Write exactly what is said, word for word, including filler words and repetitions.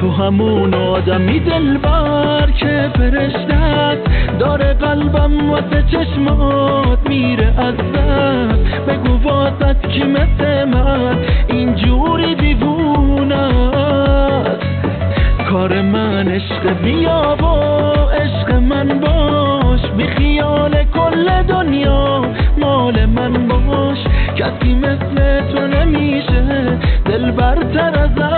تو همون آدمی دلبر که فرشتت داره قلبم واسه چشمات میره از دست. بگو واسط کی مثل من اینجوری دیوونه است. کار من عشق، بیا با عشق من باش، بی خیال کل دنیا مال من باش. کسی مثل تو نمیشه دل برتر از